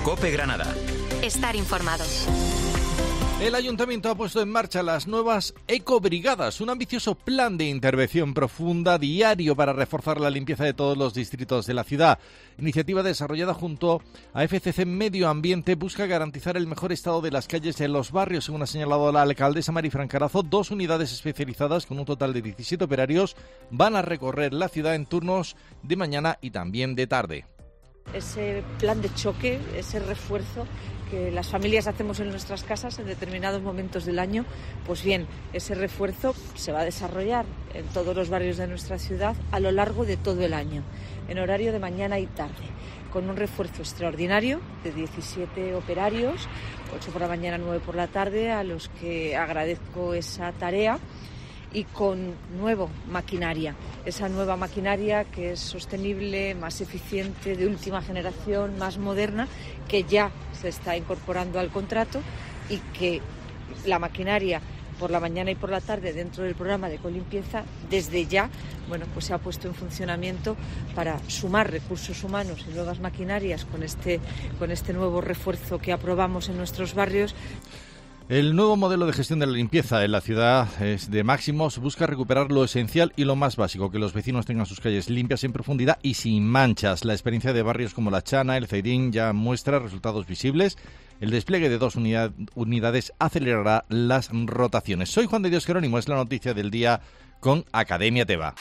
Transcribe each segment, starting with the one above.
COPE Granada. Estar informado. El Ayuntamiento ha puesto en marcha las nuevas ecobrigadas, un ambicioso plan de intervención profunda diario para reforzar la limpieza de todos los distritos de la ciudad. Iniciativa desarrollada junto a FCC Medio Ambiente busca garantizar el mejor estado de las calles en los barrios, según ha señalado la alcaldesa Marifran Carazo. 2 unidades especializadas con un total de 17 operarios van a recorrer la ciudad en turnos de mañana y también de tarde. Ese plan de choque, ese refuerzo que las familias hacemos en nuestras casas en determinados momentos del año, pues bien, ese refuerzo se va a desarrollar en todos los barrios de nuestra ciudad a lo largo de todo el año, en horario de mañana y tarde, con un refuerzo extraordinario de 17 operarios, 8 por la mañana, 9 por la tarde, a los que agradezco esa tarea, y con nueva maquinaria, esa nueva maquinaria que es sostenible, más eficiente, de última generación, más moderna, que ya se está incorporando al contrato, y que la maquinaria por la mañana y por la tarde dentro del programa de ecolimpieza desde ya, pues se ha puesto en funcionamiento para sumar recursos humanos y nuevas maquinarias con este nuevo refuerzo que aprobamos en nuestros barrios. El nuevo modelo de gestión de la limpieza en la ciudad es de Máximos, busca recuperar lo esencial y lo más básico, que los vecinos tengan sus calles limpias en profundidad y sin manchas. La experiencia de barrios como La Chana, El Zaidín ya muestra resultados visibles. El despliegue de 2 unidades acelerará las rotaciones. Soy Juan de Dios Jerónimo, es la noticia del día con Academia Teva.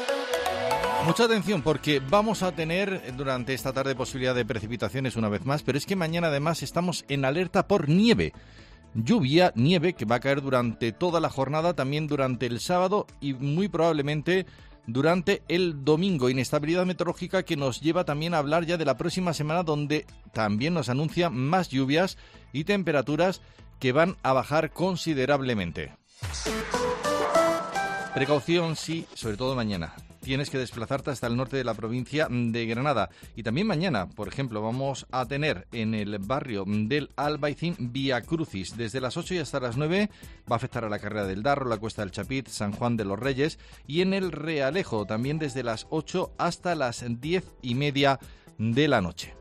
Mucha atención porque vamos a tener durante esta tarde posibilidad de precipitaciones una vez más, pero es que mañana además estamos en alerta por nieve. Nieve que va a caer durante toda la jornada, también durante el sábado y muy probablemente durante el domingo. Inestabilidad meteorológica que nos lleva también a hablar ya de la próxima semana, donde también nos anuncia más lluvias y temperaturas que van a bajar considerablemente. Precaución, sí, sobre todo mañana. Tienes que desplazarte hasta el norte de la provincia de Granada. Y también mañana, por ejemplo, vamos a tener en el barrio del Albaicín Vía Crucis. Desde las 8 y hasta las 9 va a afectar a la Carrera del Darro, la Cuesta del Chapit, San Juan de los Reyes. Y en el Realejo, también desde las 8 hasta las 10:30 de la noche.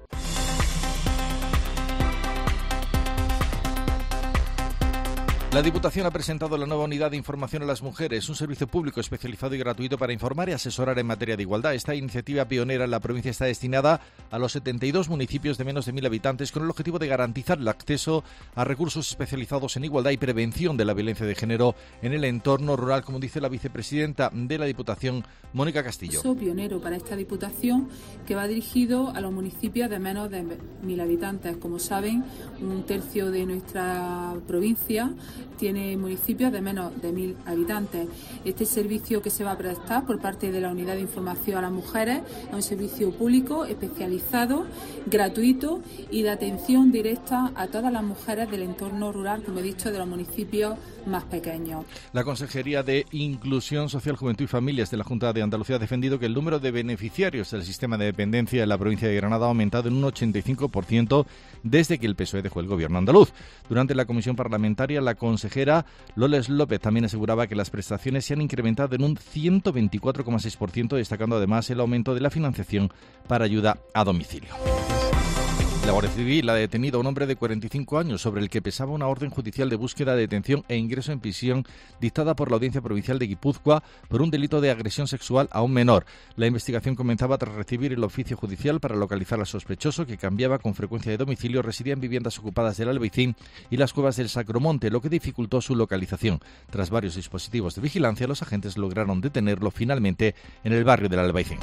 La Diputación ha presentado la nueva Unidad de Información a las Mujeres, un servicio público especializado y gratuito para informar y asesorar en materia de igualdad. Esta iniciativa pionera en la provincia está destinada a los 72 municipios de menos de 1.000 habitantes con el objetivo de garantizar el acceso a recursos especializados en igualdad y prevención de la violencia de género en el entorno rural, como dice la vicepresidenta de la Diputación, Mónica Castillo. Pionero para esta Diputación, que va dirigido a los municipios de menos de 1.000 habitantes. Como saben, 1/3 de nuestra provincia tiene municipios de menos de 1.000 habitantes. Este servicio que se va a prestar por parte de la Unidad de Información a las Mujeres es un servicio público, especializado, gratuito y de atención directa a todas las mujeres del entorno rural, como he dicho, de los municipios más pequeños. La Consejería de Inclusión Social, Juventud y Familias de la Junta de Andalucía ha defendido que el número de beneficiarios del sistema de dependencia en la provincia de Granada ha aumentado en un 85% desde que el PSOE dejó el gobierno andaluz. Durante la comisión parlamentaria, la consejera Loles López también aseguraba que las prestaciones se han incrementado en un 124,6%, destacando además el aumento de la financiación para ayuda a domicilio. La Guardia Civil ha detenido a un hombre de 45 años sobre el que pesaba una orden judicial de búsqueda, detención e ingreso en prisión dictada por la Audiencia Provincial de Guipúzcoa por un delito de agresión sexual a un menor. La investigación comenzaba tras recibir el oficio judicial para localizar al sospechoso, que cambiaba con frecuencia de domicilio, residía en viviendas ocupadas del Albaicín y las Cuevas del Sacromonte, lo que dificultó su localización. Tras varios dispositivos de vigilancia, los agentes lograron detenerlo finalmente en el barrio del Albaicín.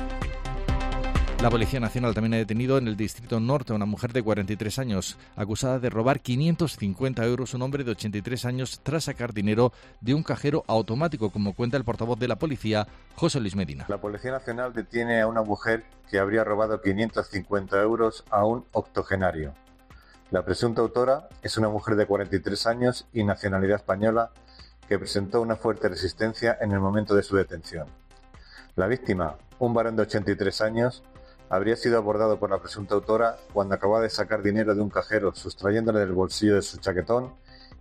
La Policía Nacional también ha detenido en el Distrito Norte a una mujer de 43 años, acusada de robar 550 euros a un hombre de 83 años tras sacar dinero de un cajero automático, como cuenta el portavoz de la policía, José Luis Medina. La Policía Nacional detiene a una mujer que habría robado 550 euros a un octogenario. La presunta autora es una mujer de 43 años y nacionalidad española que presentó una fuerte resistencia en el momento de su detención. La víctima, un varón de 83 años, habría sido abordado por la presunta autora cuando acababa de sacar dinero de un cajero, sustrayéndole del bolsillo de su chaquetón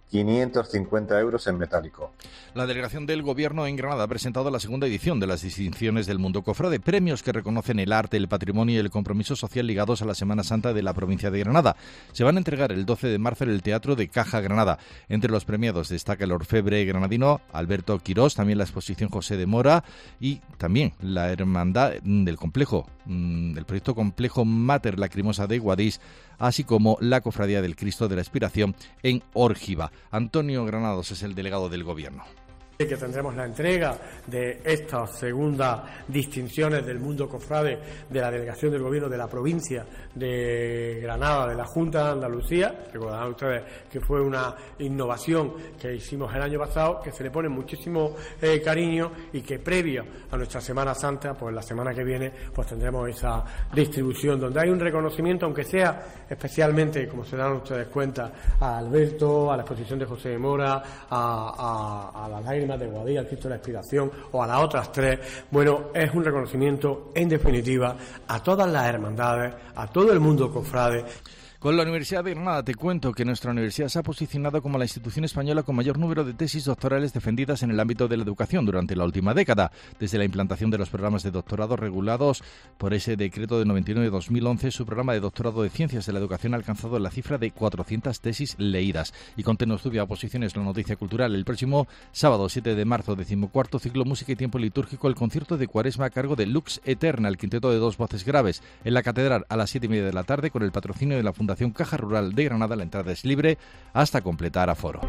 550 euros en metálico. La delegación del Gobierno en Granada ha presentado la segunda edición de las distinciones del Mundo Cofrade, premios que reconocen el arte, el patrimonio y el compromiso social ligados a la Semana Santa de la provincia de Granada. Se van a entregar el 12 de marzo en el Teatro de Caja Granada. Entre los premiados destaca el orfebre granadino Alberto Quirós, también la exposición José de Mora y también la hermandad del complejo, del proyecto Complejo Mater Lacrimosa de Guadix, así como la Cofradía del Cristo de la Expiración en Órgiva. Antonio Granados es el delegado del Gobierno. Que tendremos la entrega de estas segundas distinciones del Mundo Cofrade de la delegación del Gobierno de la provincia de Granada, de la Junta de Andalucía. Recordarán ustedes que fue una innovación que hicimos el año pasado, que se le pone muchísimo cariño y que previo a nuestra Semana Santa, pues la semana que viene, pues tendremos esa distribución donde hay un reconocimiento, aunque sea especialmente, como se dan ustedes cuenta, a Alberto, a la exposición de José de Mora, a las lágrimas de Guadix, al Cristo de la Expiración o a las otras tres. Bueno, es un reconocimiento en definitiva a todas las hermandades, a todo el mundo cofrade. Con la Universidad de Granada te cuento que nuestra universidad se ha posicionado como la institución española con mayor número de tesis doctorales defendidas en el ámbito de la educación durante la última década. Desde la implantación de los programas de doctorado regulados por ese decreto de 99 de 2011, su programa de doctorado de Ciencias de la Educación ha alcanzado la cifra de 400 tesis leídas. Y con Tenostudio a Posiciones, la noticia cultural, el próximo sábado 7 de marzo, 14º ciclo Música y Tiempo Litúrgico, el concierto de Cuaresma a cargo de Lux Eterna, el quinteto de dos voces graves, en la Catedral a las 7:30 de la tarde con el patrocinio de la Fundación Caja Rural de Granada. La entrada es libre hasta completar aforo.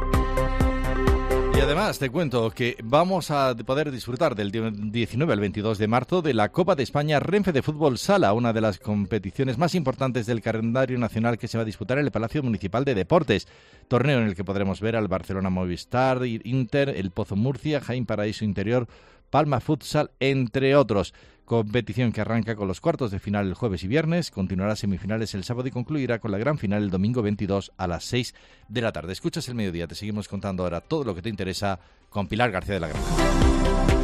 Y además te cuento que vamos a poder disfrutar del 19 al 22 de marzo de la Copa de España Renfe de Fútbol Sala, una de las competiciones más importantes del calendario nacional que se va a disputar en el Palacio Municipal de Deportes. Torneo en el que podremos ver al Barcelona Movistar, Inter, el Pozo Murcia, Jaén Paraíso Interior, Palma Futsal, entre otros. Competición que arranca con los cuartos de final el jueves y viernes, continuará semifinales el sábado y concluirá con la gran final el domingo 22 a las 6 de la tarde. Escuchas El Mediodía, te seguimos contando ahora todo lo que te interesa con Pilar García de la Granja.